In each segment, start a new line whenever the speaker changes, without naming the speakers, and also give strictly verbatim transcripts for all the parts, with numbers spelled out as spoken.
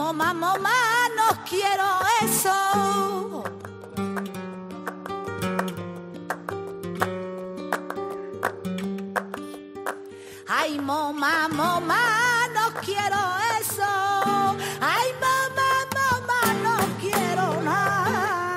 mamá, mamá, no quiero eso. Ay, mamá, mamá, no quiero eso. Ay, mamá, mamá, no quiero nada.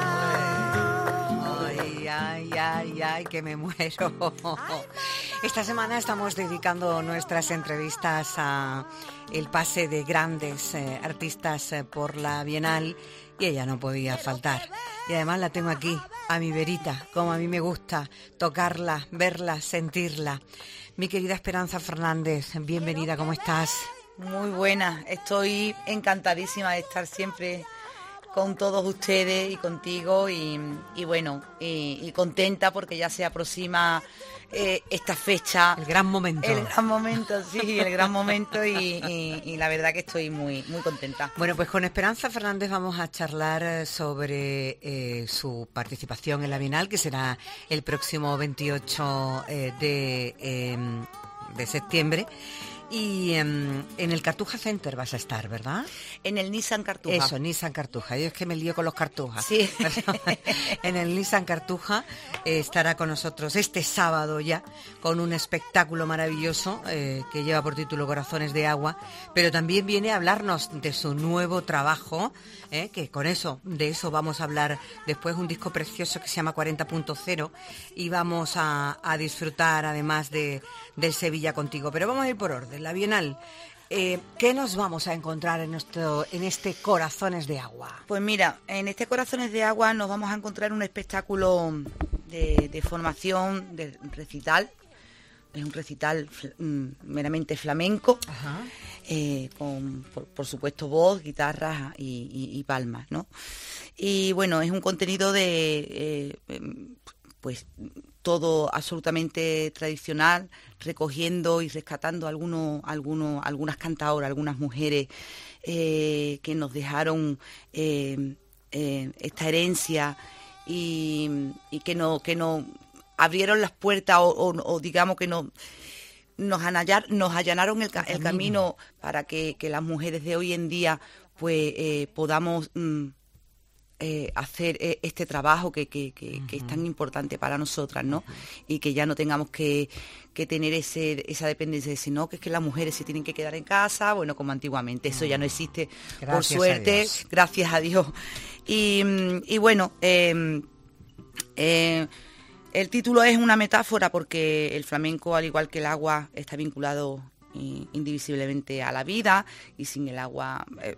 Ay, ay, ay, ay, que me muero. Esta semana estamos dedicando nuestras entrevistas a el pase de grandes eh, artistas eh, por la Bienal y ella no podía faltar. Y además la tengo aquí, a mi verita, como a mí me gusta, tocarla, verla, sentirla. Mi querida Esperanza Fernández, bienvenida, ¿cómo estás?
Muy buena, estoy encantadísima de estar siempre con todos ustedes y contigo y, y bueno, y, y contenta porque ya se aproxima eh, esta fecha.
El gran momento.
El gran momento, sí, el gran momento y, y, y la verdad que estoy muy, muy contenta.
Bueno, pues con Esperanza Fernández vamos a charlar sobre eh, su participación en la Bienal, que será el próximo veintiocho eh, de, eh, de septiembre. Y um, en el Cartuja Center vas a estar, ¿verdad?
En el Nissan Cartuja.
Eso, Nissan Cartuja. Yo es que me lío con los Cartujas.
Sí.
En el Nissan Cartuja eh, estará con nosotros este sábado ya, con un espectáculo maravilloso eh, que lleva por título Corazones de Agua, pero también viene a hablarnos de su nuevo trabajo, eh, que con eso, de eso vamos a hablar después, un disco precioso que se llama cuarenta punto cero, y vamos a, a disfrutar además de, del Sevilla contigo. Pero vamos a ir por orden. La Bienal, eh, ¿qué nos vamos a encontrar en, nuestro, en este Corazones de Agua?
Pues mira, en este Corazones de Agua nos vamos a encontrar un espectáculo de, de formación, de recital. Es un recital mm, meramente flamenco, eh, con, por, por supuesto, voz, guitarras y, y, y palmas, ¿no? Y bueno, es un contenido de, eh, pues, todo absolutamente tradicional, recogiendo y rescatando algunos, algunos, algunas cantadoras, algunas mujeres eh, que nos dejaron eh, eh, esta herencia y, y que no, que no abrieron las puertas o, o, o digamos que no, nos, anallar, nos allanaron el, el camino para que, que las mujeres de hoy en día pues eh, podamos mm, Eh, hacer eh, este trabajo que, que, que, uh-huh. que es tan importante para nosotras, ¿no? Uh-huh. Y que ya no tengamos que, que tener ese, esa dependencia de decir, no, que es que las mujeres se tienen que quedar en casa, bueno, como antiguamente, eso uh-huh. ya no existe, gracias por suerte, a gracias a Dios. Y, y bueno, eh, eh, el título es una metáfora porque el flamenco, al igual que el agua, está vinculado eh, indivisiblemente a la vida y sin el agua Eh,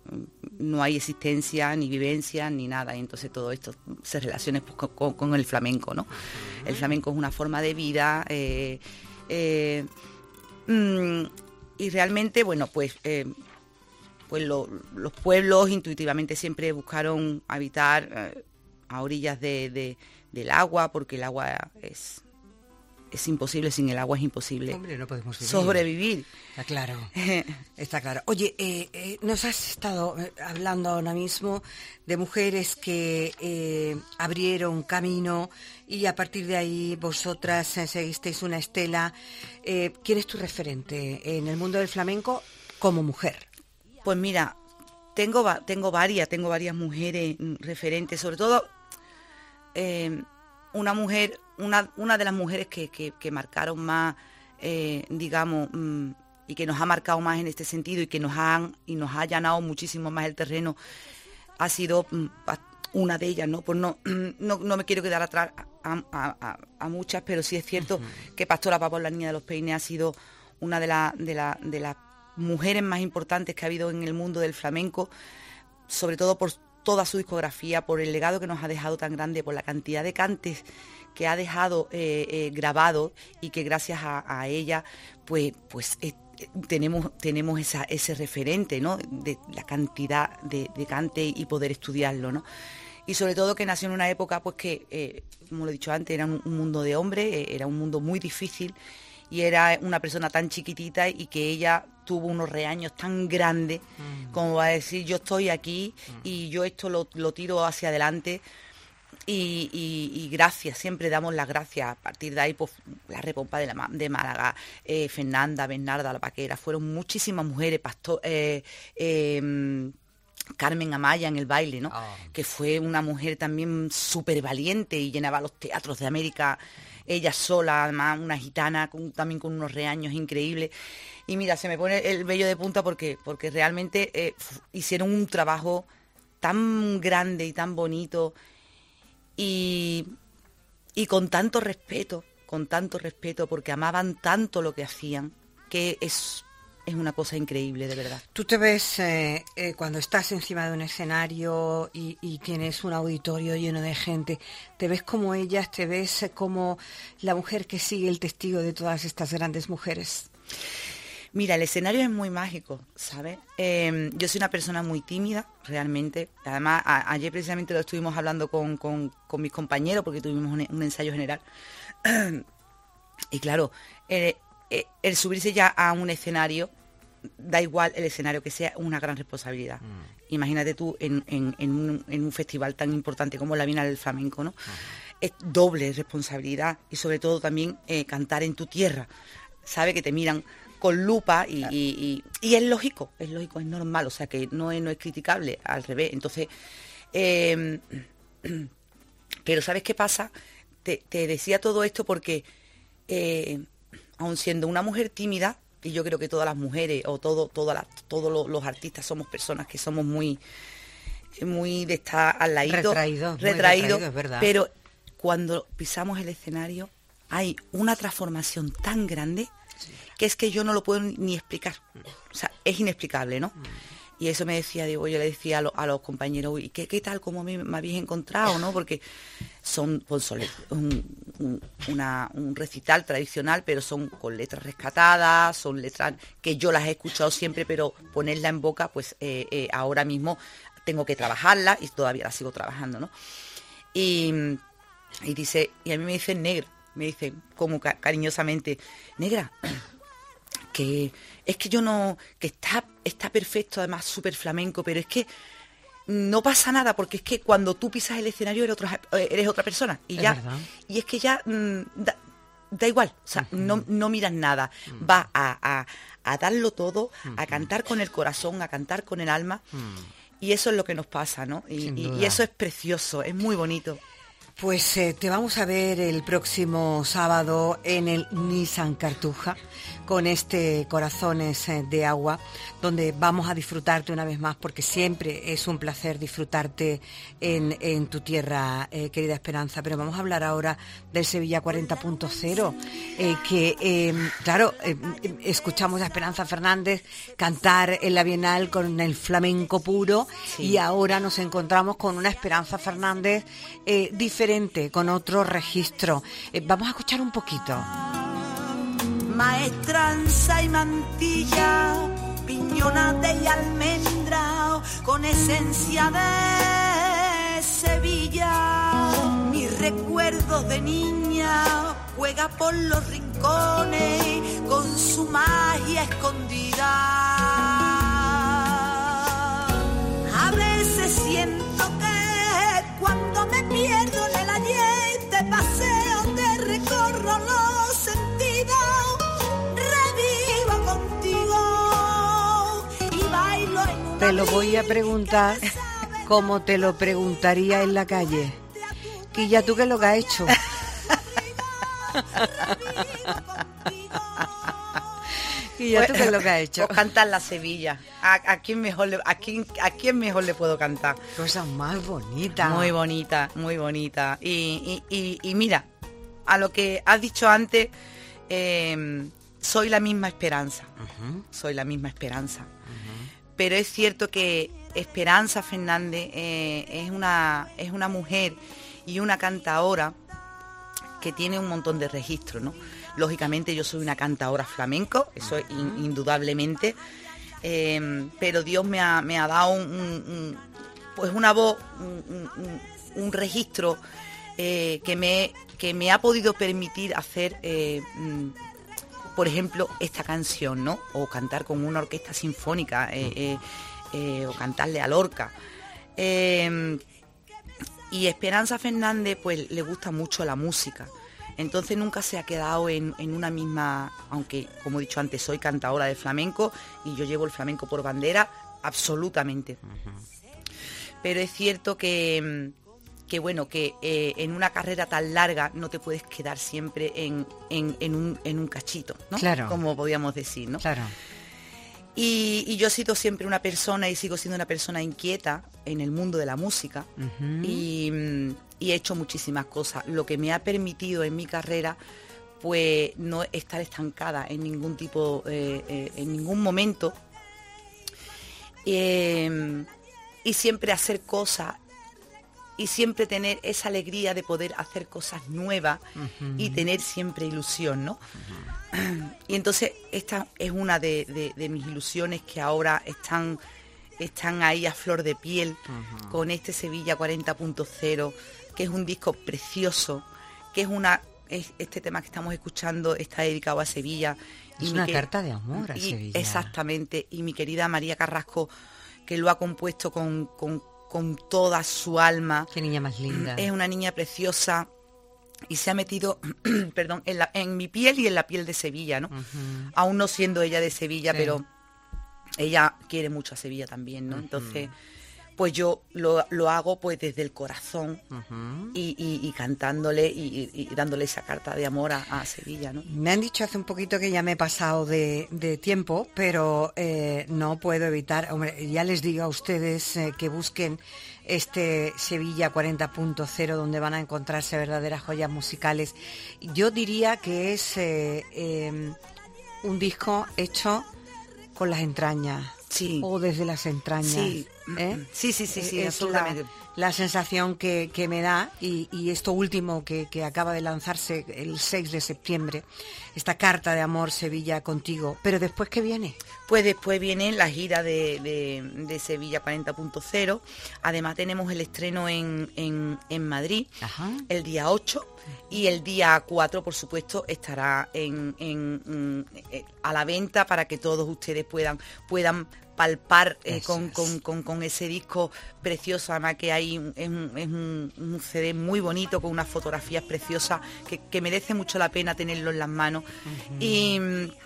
no hay existencia, ni vivencia, ni nada, y entonces todo esto se relaciona pues, con, con el flamenco, ¿no? Uh-huh. El flamenco es una forma de vida eh, eh, mm, y realmente, bueno, pues, eh, pues lo, los pueblos intuitivamente siempre buscaron habitar eh, a orillas de, de, del agua, porque el agua es... es imposible, sin el agua es imposible.
Hombre, no podemos vivir.
Sobrevivir.
Está claro, está claro. Oye, eh, eh, nos has estado hablando ahora mismo de mujeres que eh, abrieron camino y a partir de ahí vosotras eh, seguisteis una estela. Eh, ¿Quién es tu referente en el mundo del flamenco como mujer?
Pues mira, tengo, tengo varias, tengo varias mujeres referentes, sobre todo eh, una mujer... Una, una de las mujeres que, que, que marcaron más, eh, digamos, mmm, y que nos ha marcado más en este sentido y que nos han y nos ha allanado muchísimo más el terreno, ha sido mmm, una de ellas, ¿no? Pues no, no, no me quiero quedar atrás a, a, a, a muchas, pero sí es cierto uh-huh. que Pastora Pavón, la niña de los peines, ha sido una de, la, de, la, de las mujeres más importantes que ha habido en el mundo del flamenco, sobre todo por toda su discografía, por el legado que nos ha dejado tan grande, por la cantidad de cantes que ha dejado eh, eh, grabado y que gracias a, a ella pues pues eh, tenemos tenemos esa, ese referente, ¿no? De la cantidad de, de cante y poder estudiarlo, ¿no? Y sobre todo que nació en una época pues que, eh, como lo he dicho antes, era un, un mundo de hombres, eh, era un mundo muy difícil y era una persona tan chiquitita y que ella tuvo unos reaños tan grandes mm. como va a decir, yo estoy aquí mm. y yo esto lo, lo tiro hacia adelante. Y, y, y gracias, siempre damos las gracias. A partir de ahí, pues la Repompa de, la, de Málaga, eh, Fernanda, Bernarda, la Paquera, fueron muchísimas mujeres, pastor, eh, eh, Carmen Amaya en el baile, ¿no? Oh. Que fue una mujer también súper valiente y llenaba los teatros de América, ella sola, además una gitana, con, también con unos reaños increíbles. Y mira, se me pone el vello de punta porque, porque realmente eh, hicieron un trabajo tan grande y tan bonito. Y, y con tanto respeto, con tanto respeto, porque amaban tanto lo que hacían, que es, es una cosa increíble, de verdad.
Tú te ves eh, eh, cuando estás encima de un escenario y, y tienes un auditorio lleno de gente, te ves como ellas, te ves como la mujer que sigue el testigo de todas estas grandes mujeres.
Mira, el escenario es muy mágico, ¿sabes? Eh, yo soy una persona muy tímida, realmente. Además, a, ayer precisamente lo estuvimos hablando con, con, con mis compañeros porque tuvimos un, un ensayo general. Y claro, el, el subirse ya a un escenario, da igual el escenario que sea, una gran responsabilidad. Mm. Imagínate tú en, en, en, un, en un festival tan importante como la Bienal del Flamenco, ¿no? Uh-huh. Es doble responsabilidad y sobre todo también eh, cantar en tu tierra. Sabe que te miran con lupa y, claro. y, y, y es lógico, es lógico, es normal, o sea que no es, no es criticable, al revés. Entonces, eh, pero ¿sabes qué pasa? Te, te decía todo esto porque, eh, aun siendo una mujer tímida, y yo creo que todas las mujeres o todo, todas las, todos los, los artistas somos personas que somos muy, muy de estar al ladito,
retraídos,
retraído,
retraído, es verdad.
Pero cuando pisamos el escenario hay una transformación tan grande que es que yo no lo puedo ni explicar. O sea, es inexplicable, ¿no? Mm. Y eso me decía, digo, yo le decía a, lo, a los compañeros, ¿y qué, qué tal, cómo me, me habéis encontrado, no? Porque son, pues, son un, un, una, un recital tradicional, pero son con letras rescatadas, son letras que yo las he escuchado siempre, pero ponerla en boca, pues eh, eh, ahora mismo tengo que trabajarla y todavía la sigo trabajando, ¿no? Y, y dice, y a mí me dicen negra, me dicen como ca- cariñosamente, negra, que es que yo no, que está, está perfecto, además súper flamenco, pero es que no pasa nada, porque es que cuando tú pisas el escenario eres otra, eres otra persona, y ya, ¿verdad? Y es que ya mmm, da, da igual, o sea, uh-huh. no, no miras nada, uh-huh. vas a, a, a darlo todo, uh-huh. a cantar con el corazón, a cantar con el alma, uh-huh. y eso es lo que nos pasa, ¿no? Y, y, y eso es precioso, es muy bonito.
Pues eh, te vamos a ver el próximo sábado en el Nissan Cartuja con este Corazones de Agua, donde vamos a disfrutarte una vez más, porque siempre es un placer disfrutarte en, en tu tierra, eh, querida Esperanza. Pero vamos a hablar ahora del Sevilla cuarenta punto cero, eh, que, eh, claro, eh, escuchamos a Esperanza Fernández cantar en la Bienal con el flamenco puro, sí. Y ahora nos encontramos con una Esperanza Fernández eh, diferente, con otro registro. Eh, vamos a escuchar un poquito.
Maestranza y mantilla, piñonate y almendra, con esencia de Sevilla. Mis recuerdos de niña juega por los rincones con su magia escondida. A veces siento que cuando me pierdo en el ayer te paseo, te recorro los sentidos.
Te lo voy a preguntar como te lo preguntaría en la calle. Quilla, ¿tú qué es lo que has hecho? Quilla, ¿tú qué es lo que has hecho?
Pues cantar la Sevilla. ¿A, a, quién mejor le, a, quién, ¿A quién mejor le puedo cantar?
Cosa más bonita.
Muy bonita, muy bonita. Y, y, y, y mira, a lo que has dicho antes, eh, soy la misma Esperanza. Uh-huh. Soy la misma Esperanza. Uh-huh. Pero es cierto que Esperanza Fernández eh, es, una, es una mujer y una cantadora que tiene un montón de registros, ¿no? Lógicamente yo soy una cantadora flamenco, eso es in, indudablemente, eh, pero Dios me ha, me ha dado un, un, un, pues una voz, un, un, un registro eh, que, me, que me ha podido permitir hacer... Eh, por ejemplo, esta canción, ¿no? O cantar con una orquesta sinfónica, eh, eh, eh, o cantarle a Lorca. Eh, Y Esperanza Fernández pues le gusta mucho la música. Entonces nunca se ha quedado en, en una misma, aunque como he dicho antes soy cantadora de flamenco y yo llevo el flamenco por bandera, absolutamente. Uh-huh. Pero es cierto que, que bueno, que eh, en una carrera tan larga no te puedes quedar siempre en, en, en, un, en un cachito, ¿no?
Claro.
Como podríamos decir, ¿no?
Claro.
Y, y yo he sido siempre una persona y sigo siendo una persona inquieta en el mundo de la música. Uh-huh. y, y he hecho muchísimas cosas, lo que me ha permitido en mi carrera pues no estar estancada en ningún tipo, eh, eh, en ningún momento, eh, y siempre hacer cosas y siempre tener esa alegría de poder hacer cosas nuevas. Uh-huh. Y tener siempre ilusión, ¿no? Uh-huh. Y entonces esta es una de, de, de mis ilusiones que ahora están, están ahí a flor de piel. Uh-huh. Con este Sevilla cuarenta punto cero, que es un disco precioso, que es una es, este tema que estamos escuchando está dedicado a Sevilla.
Es
y
una
que,
carta de amor a
y,
Sevilla.
Exactamente, y mi querida María Carrasco, que lo ha compuesto con, con, con toda su alma.
Qué niña más linda.
Es una niña preciosa y se ha metido perdón, en, la, en mi piel y en la piel de Sevilla, ¿no? Uh-huh. Aún no siendo ella de Sevilla, sí, pero ella quiere mucho a Sevilla también, ¿no? Uh-huh. Entonces, pues yo lo, lo hago pues desde el corazón. Uh-huh. y, y, y cantándole y, y, y dándole esa carta de amor a, a Sevilla, ¿no?
Me han dicho hace un poquito que ya me he pasado de, de tiempo, pero eh, no puedo evitar, hombre, ya les digo a ustedes eh, que busquen este Sevilla cuarenta punto cero, donde van a encontrarse verdaderas joyas musicales. Yo diría que es eh, eh, un disco hecho con las entrañas.
Sí.
O desde las entrañas.
Sí,
¿eh?
sí, sí, sí, sí,
es
absolutamente.
La, la sensación que, que me da, y, y esto último que, que acaba de lanzarse el seis de septiembre, esta carta de amor Sevilla contigo. Pero ¿después qué viene?
Pues después viene la gira de, de, de Sevilla cuarenta punto cero. Además tenemos el estreno en, en, en Madrid. Ajá. El día ocho. Y el día cuatro, por supuesto, estará en, en, en, a la venta para que todos ustedes puedan, puedan palpar eh, con, con, con, con ese disco precioso. Además que hay es un, es un, un C D muy bonito con unas fotografías preciosas que, que merece mucho la pena tenerlo en las manos. Uh-huh. y,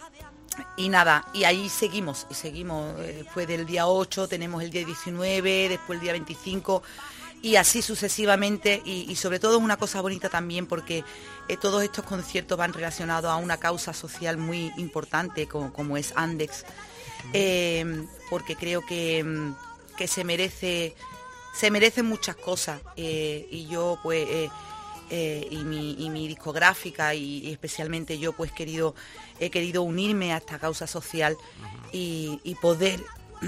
y nada, y ahí seguimos, y seguimos. Después del día ocho tenemos el día diecinueve, después el día veinticinco, y así sucesivamente, y, y sobre todo es una cosa bonita también porque eh, todos estos conciertos van relacionados a una causa social muy importante como, como es Andex. Eh, porque creo que, que se merece se merecen muchas cosas, eh, y yo pues eh, eh, y, mi, y mi discográfica y, y especialmente yo pues querido he querido unirme a esta causa social. Uh-huh. y, y poder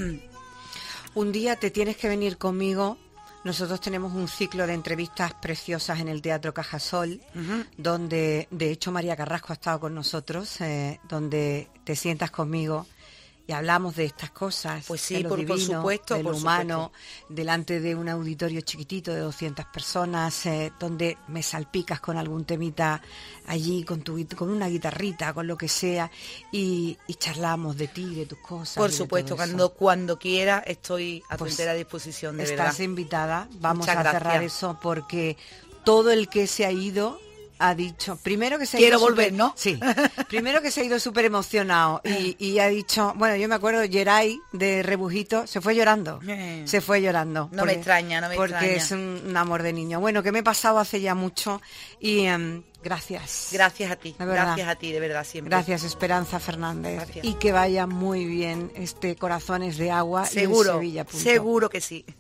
un día te tienes que venir conmigo. Nosotros tenemos un ciclo de entrevistas preciosas en el Teatro Cajasol, uh-huh, donde de hecho María Carrasco ha estado con nosotros, eh, donde te sientas conmigo y hablamos de estas cosas,
pues sí,
de lo
por,
divino,
por supuesto,
de lo
por
humano,
supuesto,
delante de un auditorio chiquitito de doscientas personas, eh, donde me salpicas con algún temita allí, con tu con una guitarrita, con lo que sea, y, y charlamos de ti, de tus cosas.
Por supuesto, cuando cuando quiera estoy a tu
pues
entera disposición, de
estás
verdad.
Estás invitada, vamos
Muchas
a
gracias.
cerrar eso porque todo el que se ha ido ha dicho, primero que se ha
quiero
ido
volver,
super,
¿no?
Sí, primero que se ha ido súper emocionado y, y ha dicho, bueno, yo me acuerdo, Geray de Rebujito se fue llorando,
eh.
se fue llorando.
No
porque,
me extraña, no me
porque
extraña.
Porque es un, un amor de niño. Bueno, que me he pasado hace ya mucho y um, gracias.
Gracias a ti, gracias a ti, de verdad, siempre.
Gracias, Esperanza Fernández.
Gracias.
Y que vaya muy bien este Corazones de Agua.
Seguro,
y Sevilla.
seguro que sí.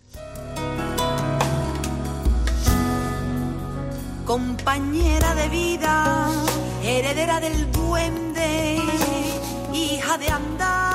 Compañera de vida, heredera del duende, hija de andar.